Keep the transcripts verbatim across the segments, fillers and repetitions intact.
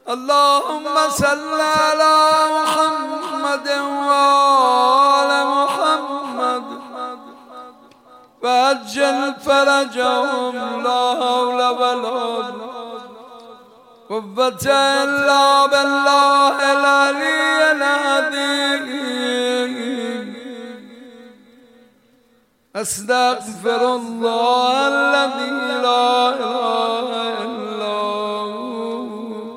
اللهم صل على محمد وآل محمد وعجل فرجهم لا حول ولا قوة إلا بالله العلي العظيم. أستغفر الله الذي لا إله إلا هو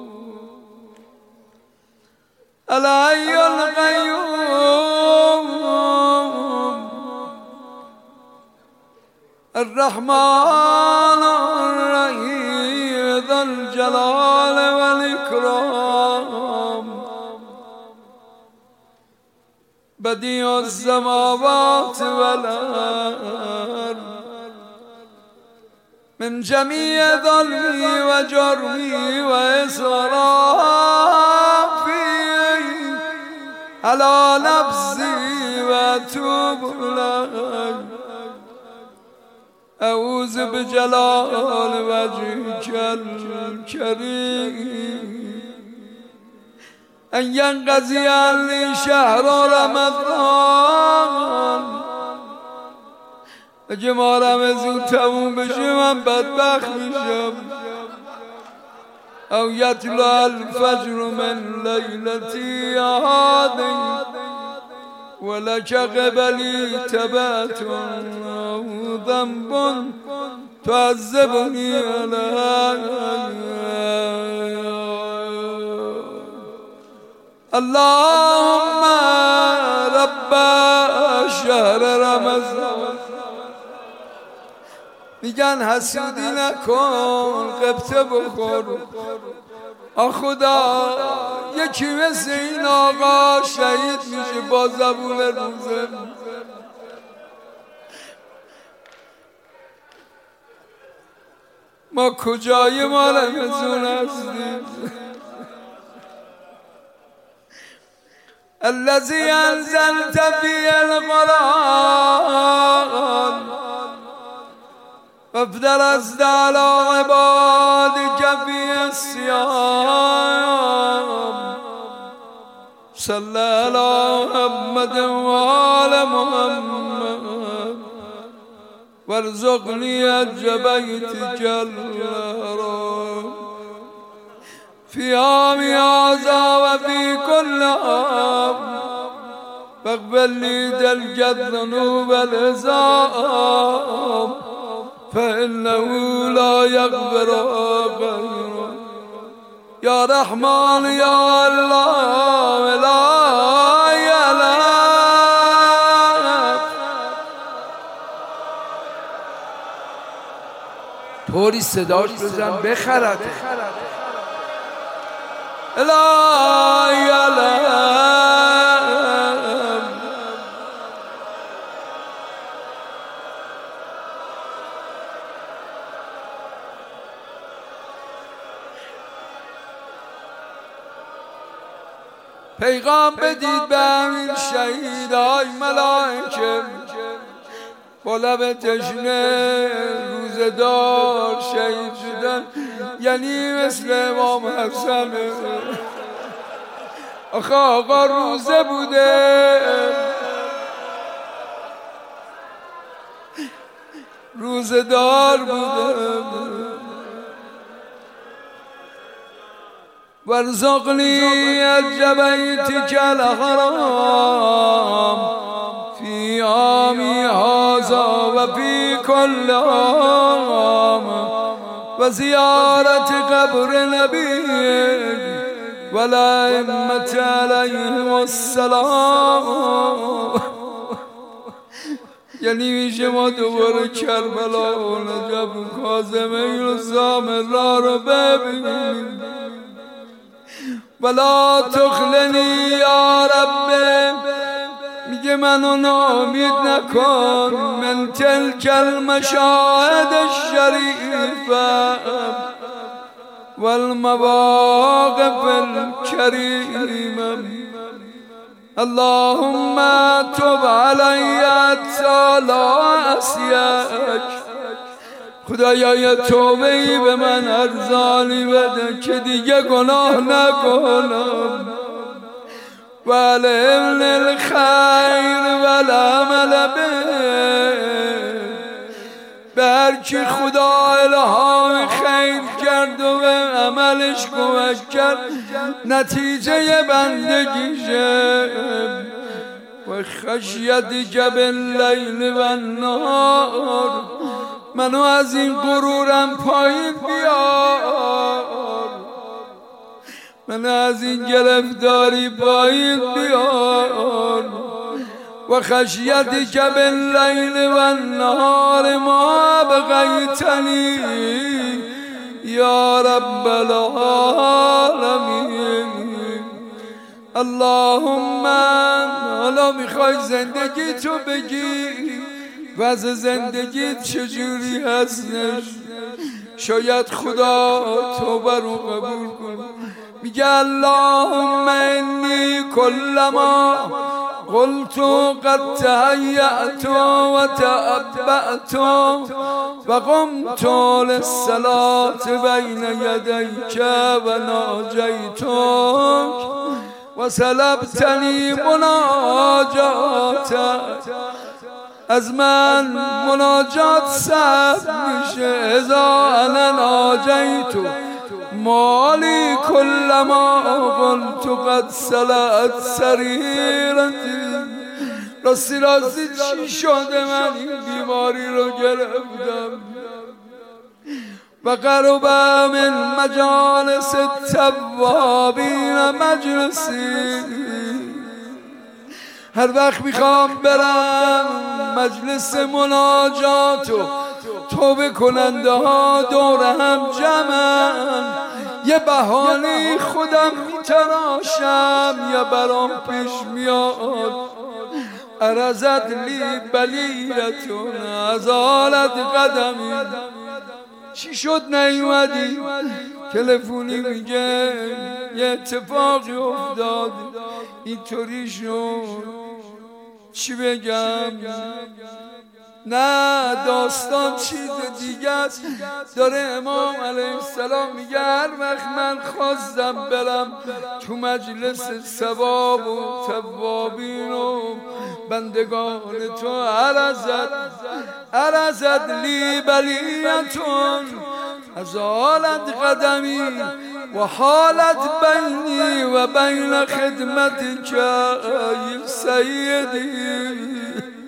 الحي القيوم الرحمن الرحيم ذو الجلال والإكرام بديع السماوات والأرض من جميع ظلمي وجرمي وإسرافي على نفسي وأتوب إليك. أعوذ بجلال وجهك الكريم أن ينقضي عني شهر رمضان. اگه ما رمضان تموم بشه من بدبخت میشم. او یطلع الفجر من لیلتی هذه ولك قبلی تبات او ذنب تعذبني عليه. اللهم رب شهر رمضان. میگن حسودی نکن قبطه بخور. آ خدا یکی مثل این آقا شهید میشه با زبون روزه. ما کجای ما رمضان هستیم؟ الذي انزلت فيه القرآن فافترست على عبادك فيه الصيام. صلى على محمد وآل محمد وارزقني حج بيتك الحرام في عام هذا وفي كل عام فاقبل لي تلك الذنوب العظام فإنه لا يغفر غيره. يا رحمن يا الله لا إله. طوری صداش بزن بخرد. لا إله. پیغام بدید به همین شهیدای ملائکه با لب تشنه روزدار شهید شدن. یعنی مثل امام حسن. آخه آقا روزه بوده روزدار بوده. وارزقني حج بيتك الحرام في عامي هذا وفي كل عام وزيارة قبر نبيك والأئمة عليهم السلام. یعنی میشه ما دوباره کربلا و نجف و کاظمین و سامرا رو ببینیم. ولا تخلنی یا رب. میگه منو ناامید نکن من تلک المشاهد الشریفه والمواقف الكريمه. اللهم تب علي حتى لا أسياك خدایا یه توبه ای به من ارزانی بده که دیگه گناه نکنم. والعلم الخیر والعمل به به هر کی خدا الهام خیر کرد و به عملش کمک کرد نتیجه بندگیشه. و خشیتک باللیل و النهار، منو از این غرورم پایین بیار، منو از این گرفتاری پایین بیار. و خشیتک باللیل و النهار ما بقیتنی یا رب العالمین. اللهم حالا میخوای زندگی تو بگی وضع زندگیت چجوری هستش؟ شاید خدا توبه رو قبول کنه. میگه اللهم انی کلما قلت قد تهیأت و تعبأت و قمت للصلاة بین یدیک و ناجیتک و سلبتنی مناجاتک. از من مناجات سلب میشه. اذا انا ناجیت مالی کلما قلت قد سلعت سریرتی. راستی راستی چی شده من این بیماری رو گرفتم؟ و قرب من مجالس التوابین مجلسی، هر وقت میخوام برم مجلس مناجات و توبه کننده ها دور هم جمعن، یه بهانه خودم میتراشم یا برام پیش میاد. ارزت لی بلیتون ازالت قدمی. چی شد نیومدی؟ تلفنی میگه یه اتفاقی افتاد اینطوری شد. چی بگم؟ نه داستان چیز دیگه است. داره امام علیه السلام میگه هر وقت من خواستم برم تو مجلس ثواب و توابین و بندگان تو، عرضت عرضت لی بلیتون ازالت قدمی و حالت بینی و بین خدمتک ای سیدی.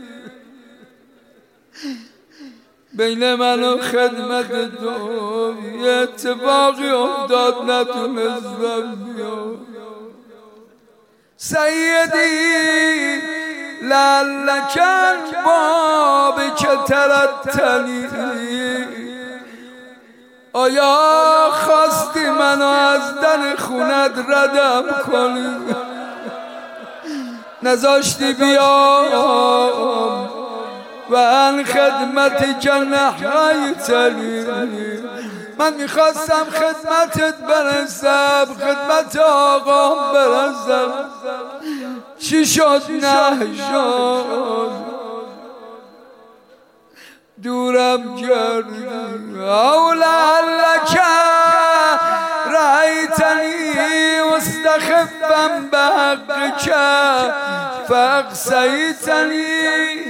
بین من و خدمت تو یه اتفاقی افتاد نتونستم بیام. سیدی لعلک باب که ترتنی، آیا خواستی منو از در خونت ردم کنی؟ نذاشتی بیام و ان خدمتی که نحیتنی. من میخواستم خدمتت برسم، خدمت آقا برسم. چی شد؟ نه شد. دورم کردی. او لعلک رأیتنی مستخفا بحقک فاقصیتنی.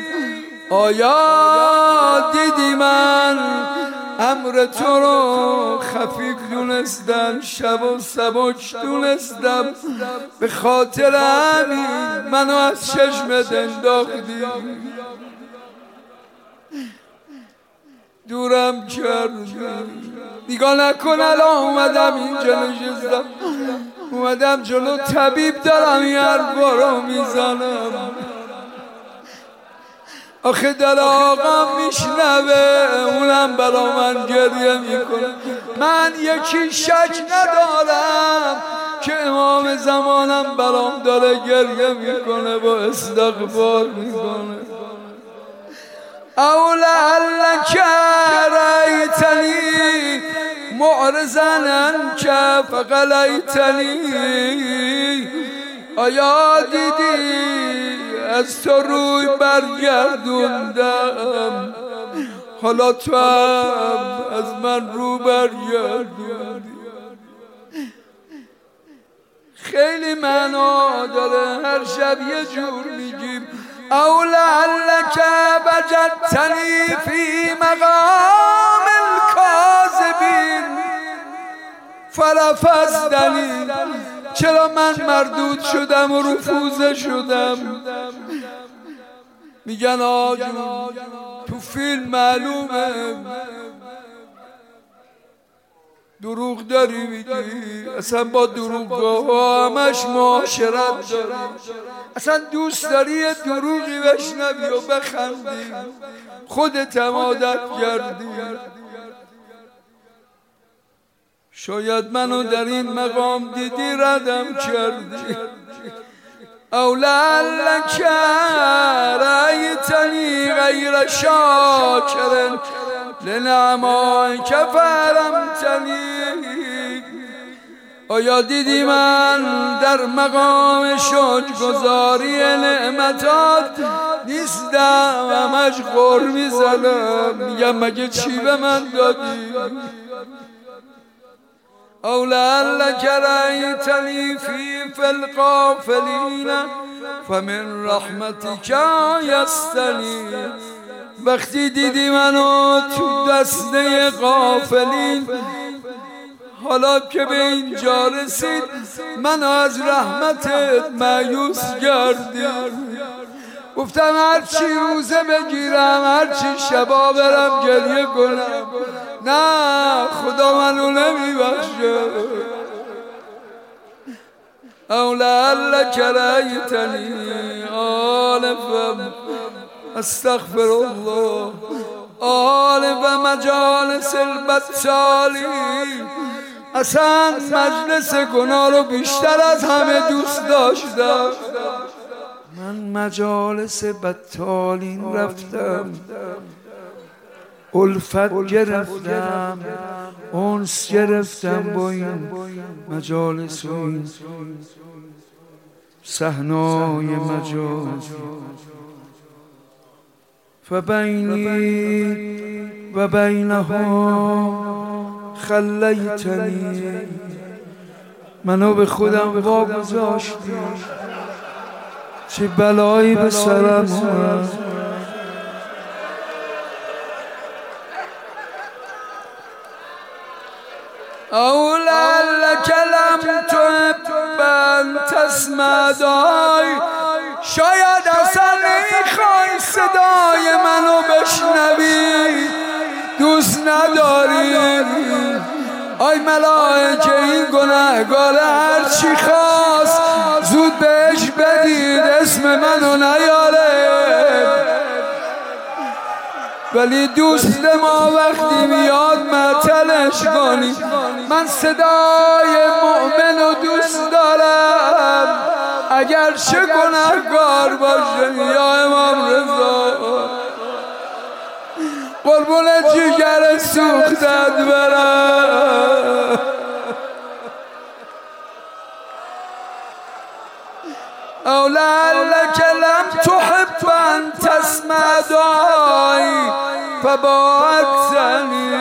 آیا دیدی من امر تو رو خفیف دونستم، شب و سبک دونستم، به خاطر همین منو از چشمت انداختی، دورم کردی. نگاه نکن الان اومدم اینجا نشستم، اومدم جلو طبیب دارم این حرفا رو میزنم. آخه در آقا میشنوه اونم برا من گریه میکنه. من یکی شک ندارم که امام زمانم برام داره گریه میکنه و استغفار میکنه. او لعلک رأیتنی معرضا عنک فقلیتنی. آیا دیدی از تو روی برگردوندم، حالا تو هم از من رو برگردوندی. خیلی معنا داره، هر شب یه جور میگیم او لعلک وجدتنی فی مقام الکاذبین فرفضتنی. چرا من مردود شدم و رفوزه شدم؟ میگن آجون تو فیلم معلومه دروغ داری میگی، اصلا با دروغگاه ها همش معاشرت داری، اصلا دوست داری یه دروغی بشنوی و بخندی، خودت هم عادت کردی. شاید منو در این مقام دیدی ردم کردی. او لعلک رأیتنی غیر شاکر لنعمائک فحرمتنی. آیا دیدی من در مقام شکرگزاری نعمتات نیستم؟ همش غر میزنم، میگم مگه چی به من دادی؟ او لعلک رأیتنی فی فی الغافلین فمن رحمتک آیستنی. وقتی دیدی منو تو دسته غافلین، حالا که به اینجا رسید منو از رحمتت مایوس کردی. گفتم هرچی روزه بگیرم، هرچی شبا برم گریه کنم، نه خدا منو نمیبخشه. او لعلک رأیتنی آلفم استغفر الله آلف مجالس البطالی. اصلا مجلس گناه رو بیشتر از همه دوست داشتم. من مجالس بطالین رفتم، الفت گرفتم، انس گرفتم با این مجالس و این صحنای مجاز. فبینی و بینها خلیتنی. منو به خودم واگذاشتی، چه بلایی به سرم اومد. او لعلک لم تحب ان تسمع دعای. شاید اصلا نمیخوای صدای منو بشنوی، دوست نداری. آی ملائکه این گناهگار هرچی خواست زود بهش بدید، اسم منو نیاره. ولی دوست ما وقتی میاد معطلش کنی. من صدای مؤمن و دوست دارم اگر چه گناهگار باشه. یا امام رضا قربون جگر سوختت برم. او لعلک لم تحب ان تسمع دعای فباعدتنی.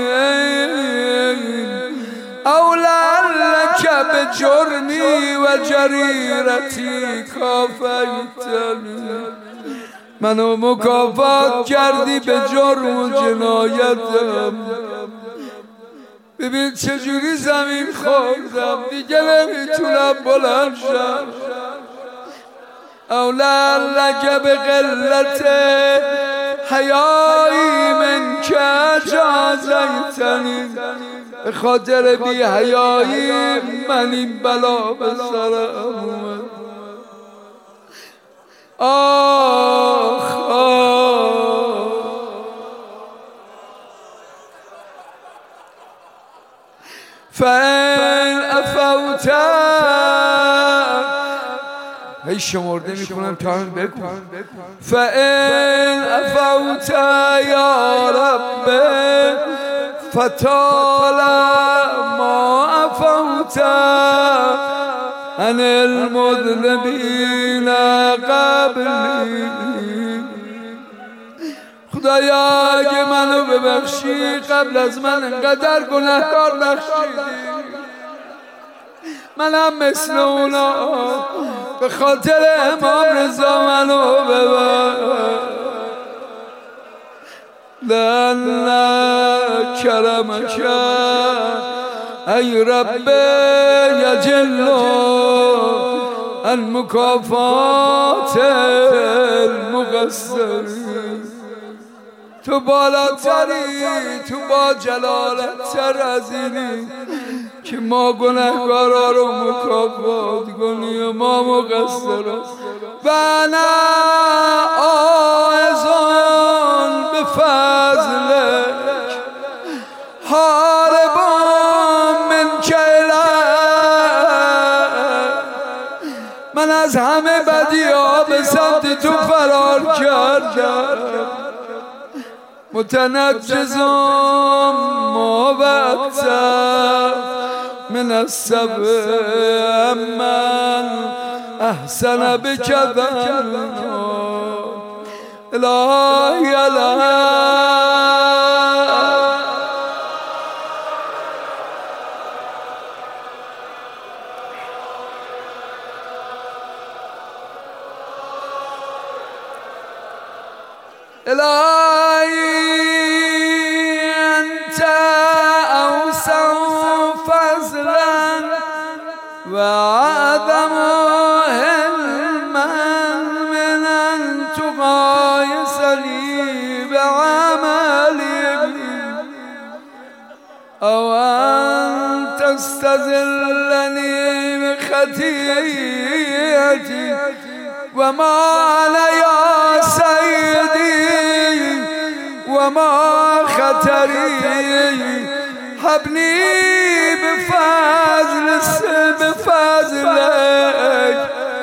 او لعلک بجرمی و جریرتی کافیتنی. منو مکافات کردی به جرم و جنایتم. ببین چجوری زمین خوردم، دیگه نمیتونم بلند شم. او لعلک بقلت حیایی منک جازیتنی. به خاطر بی حیایی من این بلا به سرم اومد. آخ آخ فان افوت. هی شمرده میکنم تا هم بگو. فان افوت یا رب فطال ما افوت عن المذنبین قبلی. خدایا اگه منو ببخشی قبل از من انقدر گناهکار بخشیدی، منم مثل اونا به خاطر امام رضا منو ببخش. لأن کرمک ای رب یجل عن مکافات المقصرین. تو بالاتری، تو با جلالت تر از اینی که ما گناهکارا رو مکافات کنی و ما مقصران. و انا عائزون بفضلک هاربان منک الیک. من از همه بدی‌ها به سمت تو فرار کردم، متنجزم موبتم من السبع من احسن بکذبنا الهی الهی. الهی انت اوسع فضلا و اعظم علما من ان تقایسنی بعملی او ان تستذلنی بخطیئتی و ما علی سیدی و ما خطری. حبلی بفضل بفضلک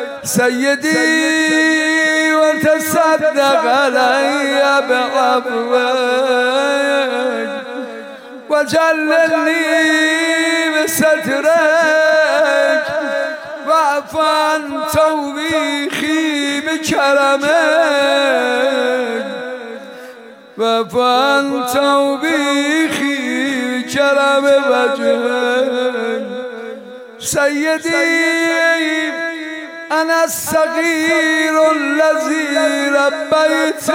سیدی و تصدق علی بعفوک و جللنی بسترک و عفوا توبیخی بکرمک و عفوا توبیخی بکرم وجهک. سیدی انا الصغیر الذی ربیت.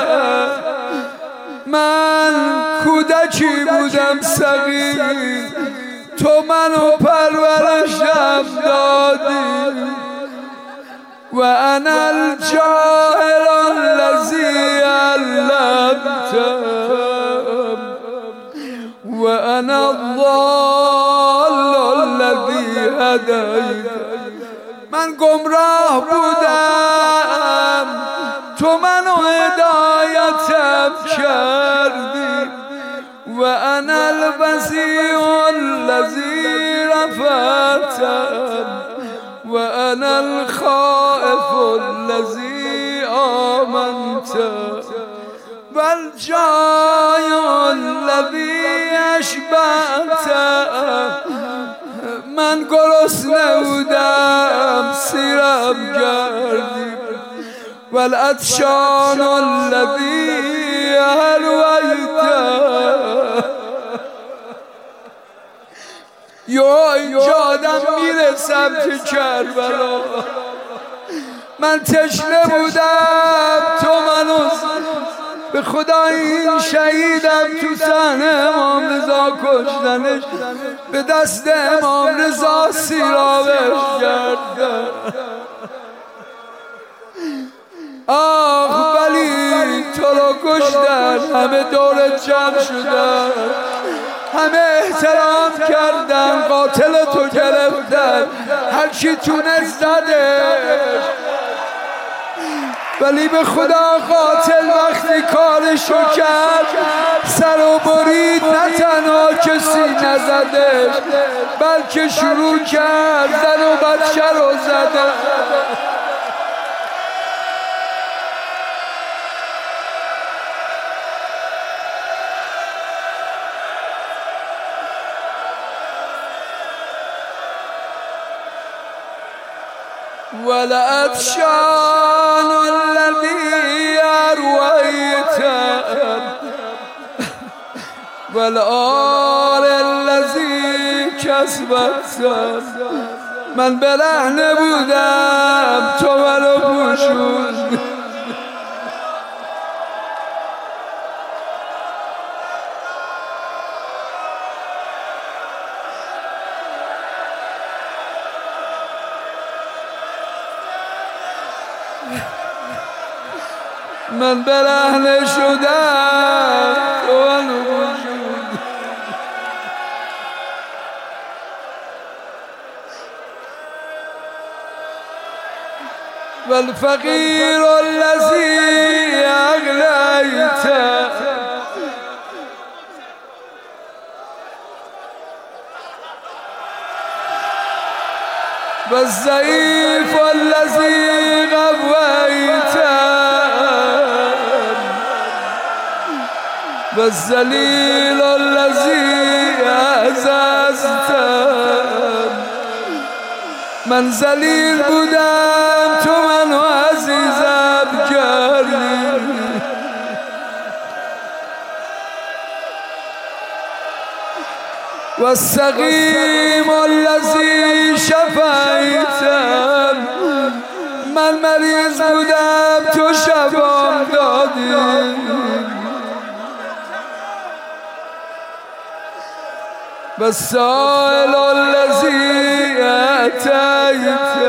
من کودکی بودم صغیر، تو منو پرورشم دادی. و انا الجاهل الذی علمت و انا الضال الذی هدیت. من گمراه بودم، تو منو هدایتم کردی. و انا الوصی الذی رفعتم و انا الخائف الذی آمنت و الجائع الذی اشبعت. من گرسنه بودم، سیرم کردی. و العطشان الذی ارویت. یا اینجا آدم میرسم تو کربلا. من تشنه بودم، تو منو به خدا این شهیدم تو صحنه امام رضا کشتنش، به دست امام رضا سیرابش کردن. آخ ولی تو رو کشتن، همه دورت جمع شدن، همه احترام کردن، قاتل تو گرفتن، هر کی تونست زدش. ولی به خدا قاتل وقتی کارشو کرد سر و برید، نه تنها کسی نزدش بلکه شروع کرد زن و بچه رو زدن. ولعطشان الذي أرويت والآل الذی کسبت. من برهنه بودم تو منو پوشوندی. من برهنه شدم تو منو پوشوندی. والفقیر الذی اغنیت. والضعیف الذی قویت. والذلیل الذی اعززت. من ذلیل بودم تو منو عزیزم کردی. والسقیم الذی شفیت. من مریض بودم تو شفام دادی. والسائل الذی اعطیت.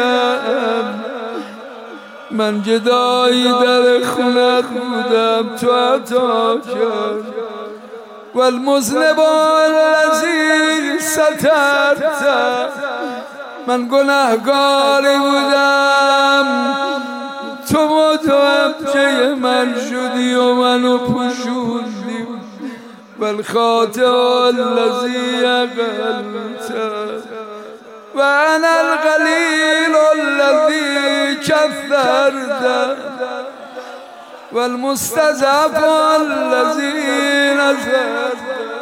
من گدایی در خونت بودم تو عطا کرد. والمذنب الذی سترت. من گناهکاری بودم تو متوجه من شدی و منو پوشوندی. والخاطئ الذی عقلت. و انا القلیل الذی کثرت. والمستضعف الذی نصرت.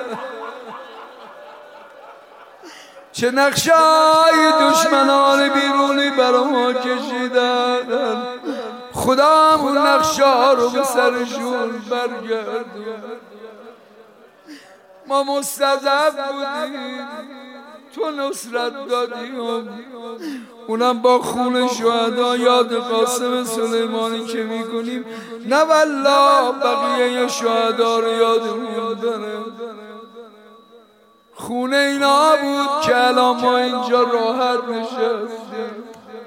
چه نقشای دشمنان بیرونی برا ما کشیدن. خدا همون نقشا رو به سرشون برگردون. ما مستضعف بودیم تو نصرت دادیم. اونم با خون شهدا. یاد قاسم سلیمانی که میکنیم نه والله بقیه شهدا رو یادمون داره. خون اینا بود که الان ما اینجا راحت نشستیم.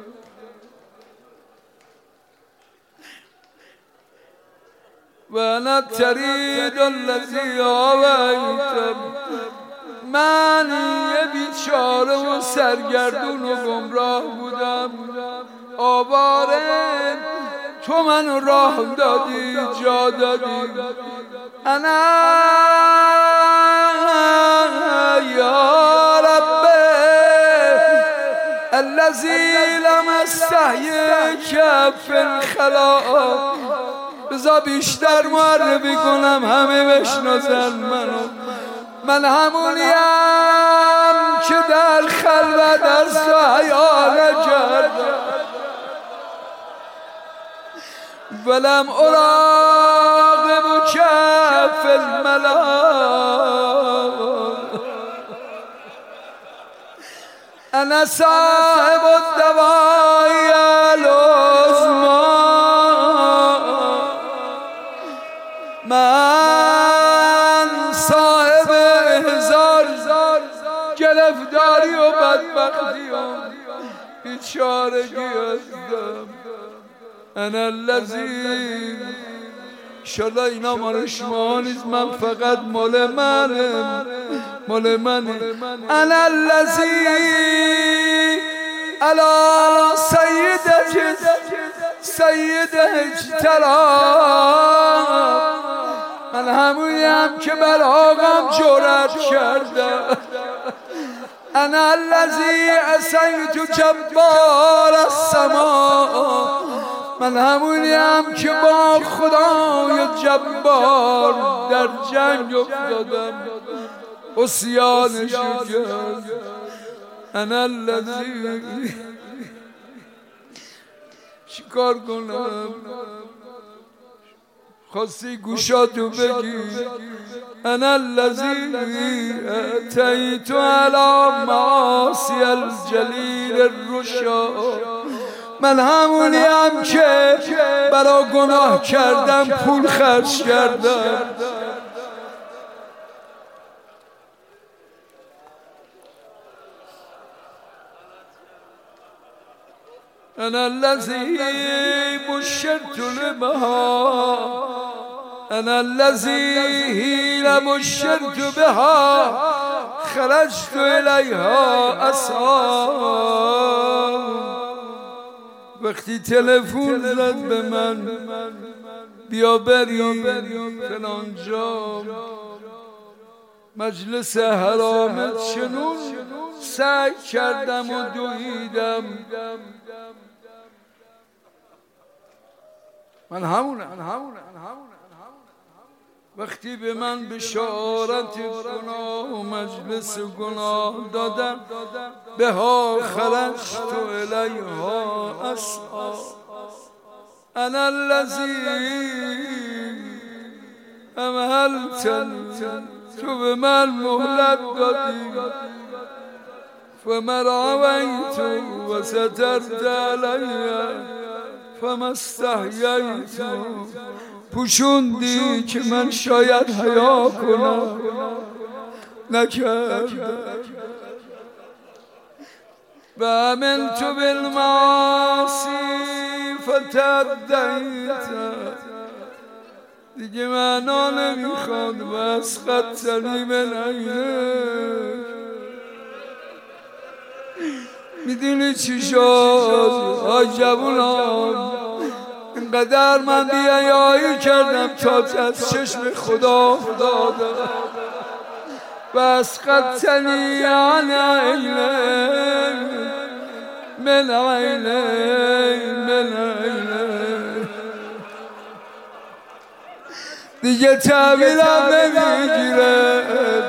و انا الطرید الذی آویت. من یه بیچاره و سرگردون و گمراه بودم آواره. تو منو راه دادی جا دادی. انا یا رب الذی لم استحیک فی الخلاء. بذار بیشتر معرفی کنم همه بشناسن منو. من همونیم که در خلوت از تو حیا نکردم. ولم اراقب کف الملا. انا صاحب الدوای العظمی. من صاحب هزار گرفتاری و بدبختی و بیچارگی هستم. انا الذی. انشالله اینا مال شما نیست. من فقط مال منم مال منه. انا الذی علی سیدک سید اجترا. من همونیم که بر آقام جرأت کرده. انا الذی عصیت جبار السماء. من همونیم که با خدای جبار در جنگ افتادم عصیانش کرد. انا الذی. چیکار کنم؟ خواستی گوشاتو بگی انا الذی اتیت علی معاصی الجلیل الرشاد، من همونیم که برا گناه کردم پول خرج کردم. انا الذی بشرت لبها، انا الذی حین بشرت بها خرجت الیها اسعی. وقتی تلفن زد به من بیا بریم فلان جا، مجلس حرامت، چنون سعی کردم و دویدم. من همونه وقتی به من بشارت گناه و مجلس گناه دادن، به ها خرجت الیها اسعی. انا الذی امهلتنی، تو به من مهلت دادی، فما رویت و سترت علی فما استحییت، پوشوندی که من شاید حیا کنم، نکردم. و عملت بالمعاصی فتردیت، دیگه معنا نمیخواد و اسقطتنی من عینک. میدونی چی شد آی جوونان؟ اینقدر من بیایایی کردم تا از چشم خدا افتادم. و اسقطتنی عن عینک من عینک من عینک، دیگه تعبیرم نمیگیره.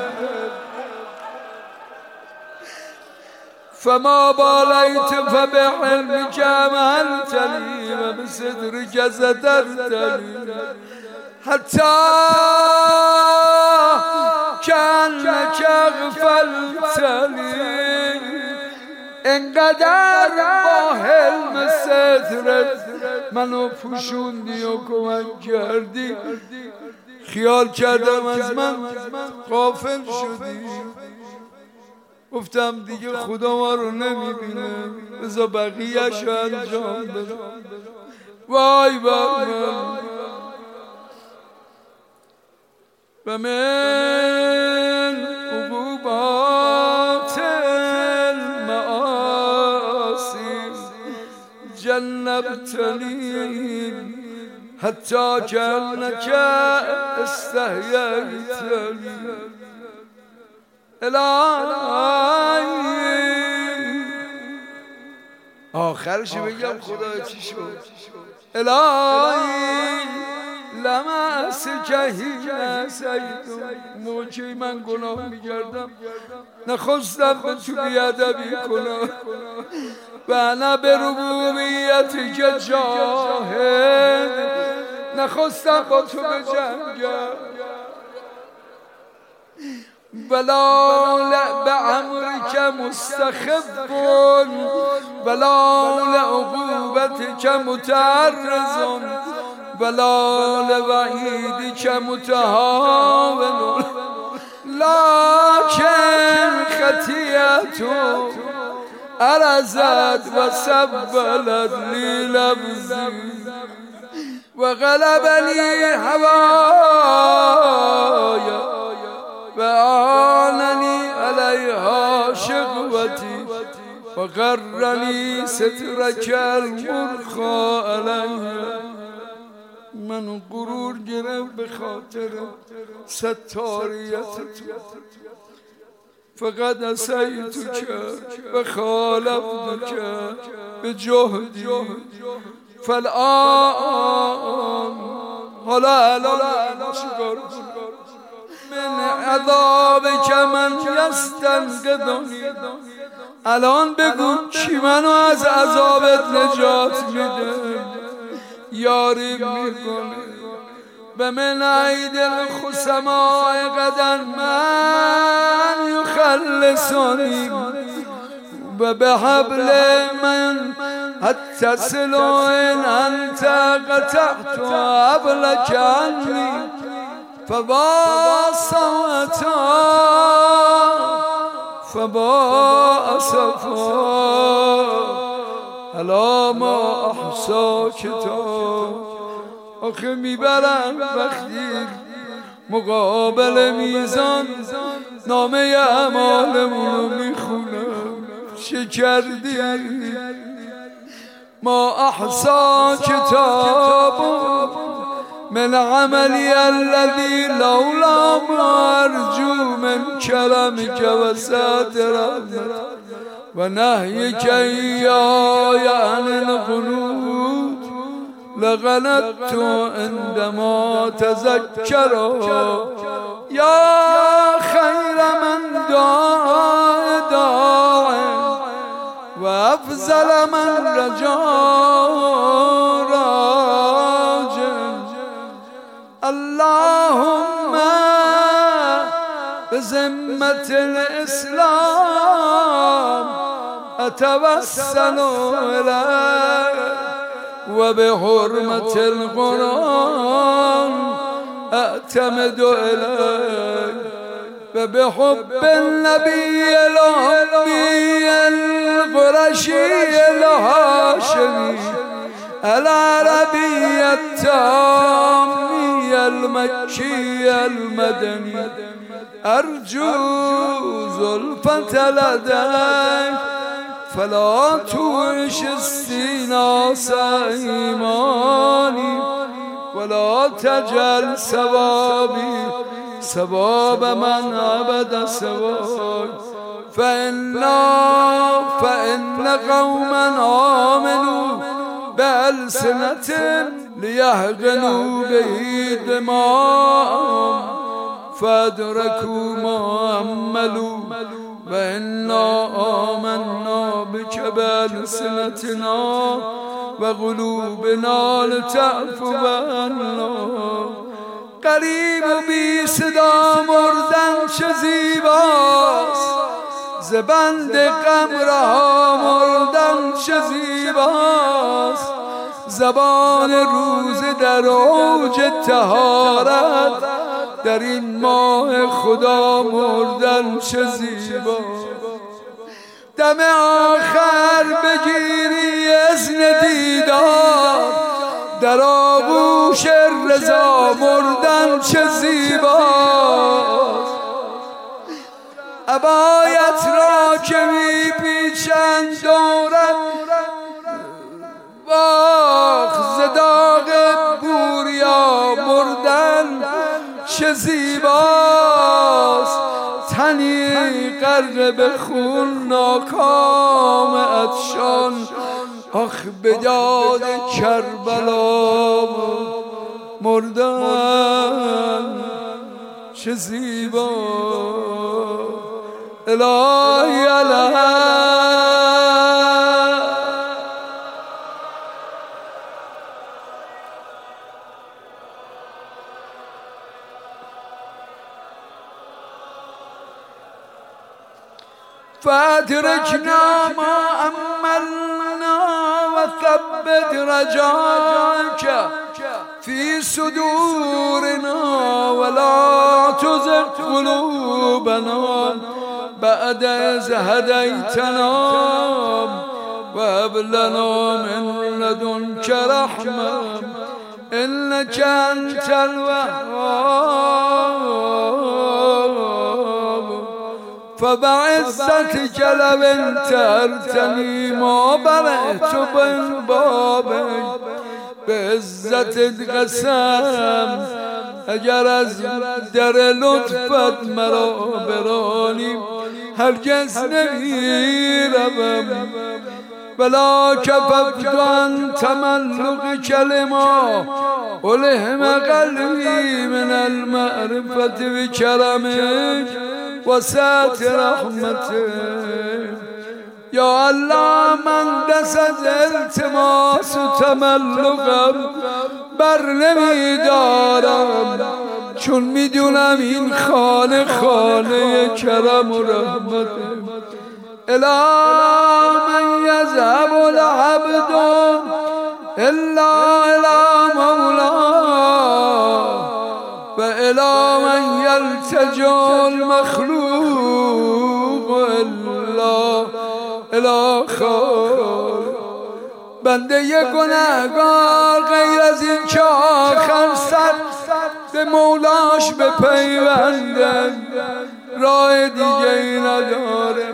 فما بالیت فبعلمک امهلتنی و بصدرک سترتنی حتی کانک اغفلتنی. انقدر با حلم سترت منو پوشوندی و کمک کردی، خیال کردم از من غافل شدی. گفتم دیگه خدا ما رو نمیبینه، بذار بقیه‌اش رو انجام بده. وای بر من. و من عقوبات المعاصی جنبتنی حتی کانک استحییتنی. الهی آخرش بگم خدا چی شد؟ الهی لمس کهین سیدون، موقعی من گناه میکردم نخواستم به تو بیادبی کنم و انا به ربوبیتی که جاهد، نخواستم با تو بجنگم. ولا بعمرك مستخف ولا لعقوبتك متعرض ولا لوعيدك متهاون، لكن خطيئت أرزت وسبلت لي لفظي وغلبني هواي وآنني عليها شقوتي وغرني سترك المرخى عليها. منو غرور گرفت به خاطر ستاریت تو، فقط عصیتک و خالفتک به جهدی. فالآن حالا الان چیکار من عذابک من یستنقذنی، الان بگو کی منو از عذابت نجات میده، یاری میکنه. ومن عيد الخصماء غدا من يخلصني وبحبل من أتصل إن أنت قطعت حبلك عني فبا صوتا فبا أسفا ألا ما أحصاك تو آخه میبرن وقتی مقابل میزان نامه اعمالمونو میخونم چه کردی ما احصا کتاب من عملی الذی لولا ما ارجو من کرمک و ستر رحمتک و نهیک ایای عن القنوط لغلطت عندما تذكر يا خير من داع داع وأفضل من رجاء راجع اللهم بذمة الإسلام أتوسل إليك وبحرمة القرآن أعتمد إليك وبحب النبي الأمي القرشي الهاشمي العربي التامي المكي المدني أرجو زلفة لديك فلا توش استیناس ایمانی ولا تجعل ثوابی ثواب من عبد سواک فإنا فإن قوما آمنوا بألسنة ليحقنوا به دماءهم فأدركوا ما عملوا وإنا آمنا بك بألسنتنا وقلوبنا لتعفو عنا قریب و بی صدا مردن چه زیباست ز بند غم رها مردن چه زیباست زبان روز در اوج طهارت در این ماه خدا مردن چه زیباست دم آخر بگیری اذن دیدار در آغوش رضا مردن چه زیباست عبایت را که می پیچند دورت واخ ز داغ بوریا مردن چه زیباست تنی غرق به خون ناکام عطشان آخ به یاد کربلا مردن چه زیبا الهی الهی فأدركنا ما أملنا وثبت رجاك في صدورنا ولا تزغ قلوبنا بعد إذ هديتنا وهب لنا من لدنك رحمة إنك أنت الوهاب فبعزتك لو انتهرتني ما برأت من بابك بعزت قسم اگر از در لطفت مرا برانی هرگز نمیروم ولا کففت عن تملق کلمه الهم قلبی من المعرفة بکرمک وسعت رحمتك یا الله من دست از التماس و تملقم بر نمیدارم، چون میدونم این خانه خانه کرم و رحمت. الا من یذهب العبد الا الی مولاه و الی من یلتجا المخلوق الا الی خالق. بنده یک گناهگار غیر از این که آخر سر به مولاش بپیونده راه دیگه ای نداره.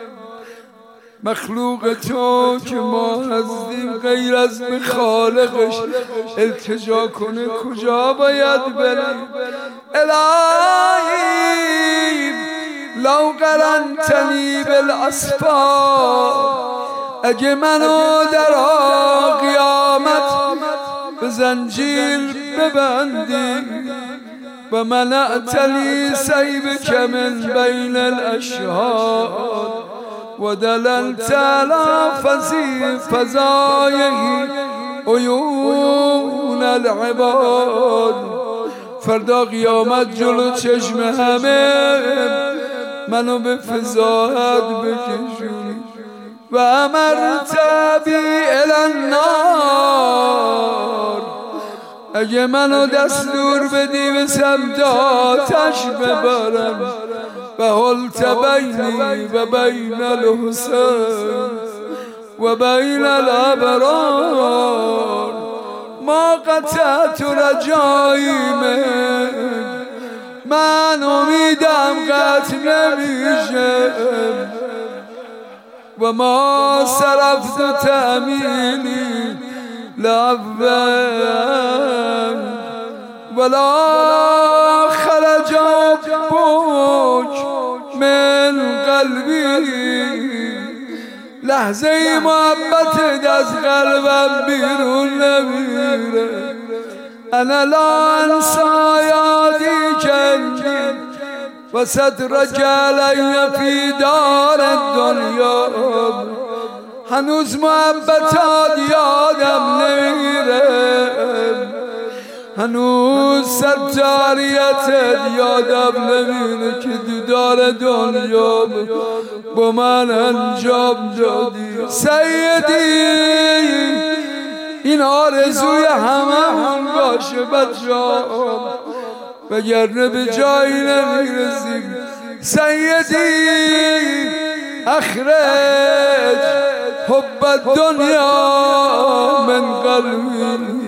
مخلوق تو که ما هستیم غیر از به خالقش التجا کنه کجا باید بریم؟ الهی لو قرنتنی بالاسفار، اگه منو در قیامت به زنجیر ببندی و منعتنی سیبک من بین الاشهاد و دللت علی فضایه عیون العباد. فردا قیامت جلو چشم همه منو به فضاحت بکشونی و امرت بی الی النار، اگه منو دستور بدی به سمت آتش ببرم و حلت بینی و بین الحسین و بین الابرار ما قطعت رجایی من، من امیدم قطع نمیشه و ما صرفت تأمینی لعبم ولا خرج بوک من قلبی، لحظه محبت از قلبم بیرون نمیره. انا لا انسا یادی کن و صدرک علی فی دار الدنیا، هنوز محبتات یادم نمیره، هنوز ستاریتت یادم نمیره که دیدار دنیا با من انجام دادی. سیدی این آرزوی هممون باشه بچه‌ها، وگرنه به جایی نمیرسیم. سیدی اخرج حب الدنیا من قلبی،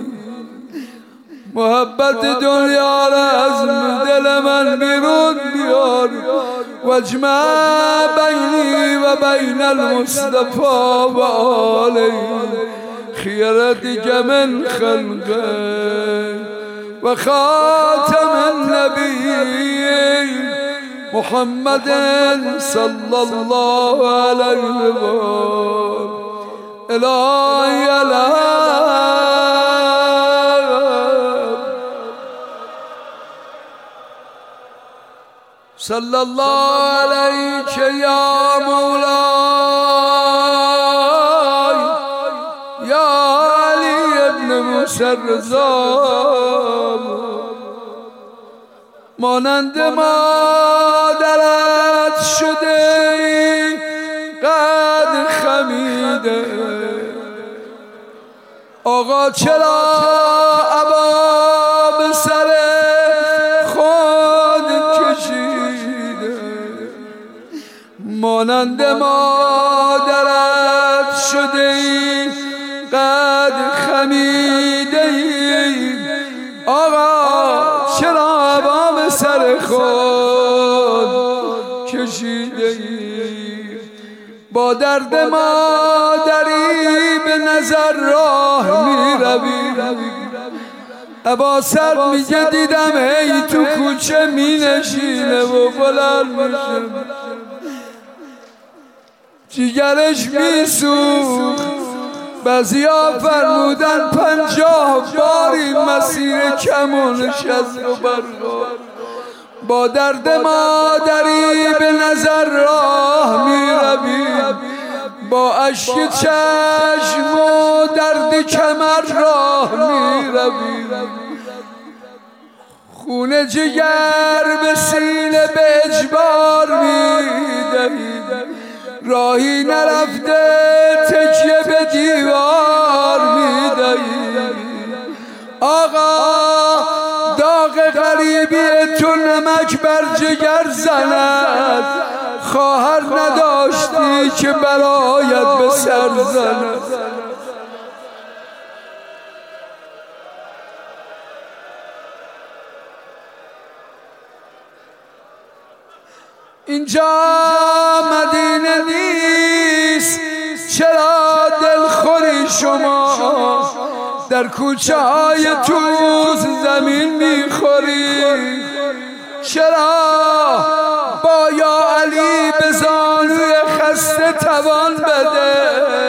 محبت دنیا را از دل من بیرون بیار و اجمع بینی و بین المصطفى و آله خیرتک من خلقه و خاتم النبی محمد صلی الله علیه و الهی صلی الله علیک یا مولاي یا علی ابن موسی الرضا، مانند مادرت شده قد خمیده. آقا چرا ابا به سر خود کشیده؟ مانند مادرت شده قد خمیده. آقا چرا ابا به سر خود کشیده؟ با درد مادری به نظر راه می روی، ابا سر میگه دیدم هی تو کوچه می نشینه و بلند میشه، جیگرش می سوخت. بعضیا فرمودن پنجاه باری مسیر کمونش از رو برگار. با درد مادری به نظر راه می روی، با اشک چشم و درد کمر راه می روی، خون جگر به سینه به اجبار می دهی، راهی نرفته تکیه به دیوار می دهی. آقا داغ غریبی تو نمک بر جگر زند، خواهر نداشتی که برایت به سر زند. اینجا مدینه نیست، چرا دلخوری شما در کوچه های توز زمین میخوری؟ چرا با یا علی به زانوی خسته توان بده،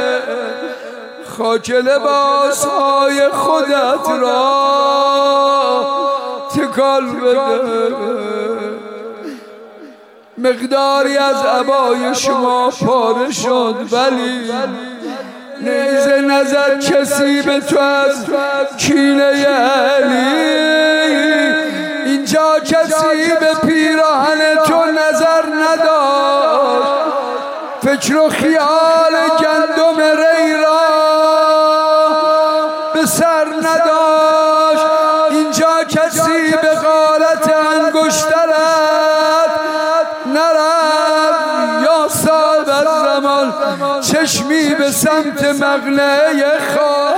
خاک لباس های خودت را تکال بده؟ مقداری از عبای شما پاره شد، ولی نیزه نظر کسی به تو از کینه علی. اینجا کسی به پیراهن تو نظر نداشت، فکر و خیال گندم ری را به سر نداشت. اینجا کسی به غارت انگشترت نرفت، یا صاحب الزمان چشمی به سمت مقنعه خاک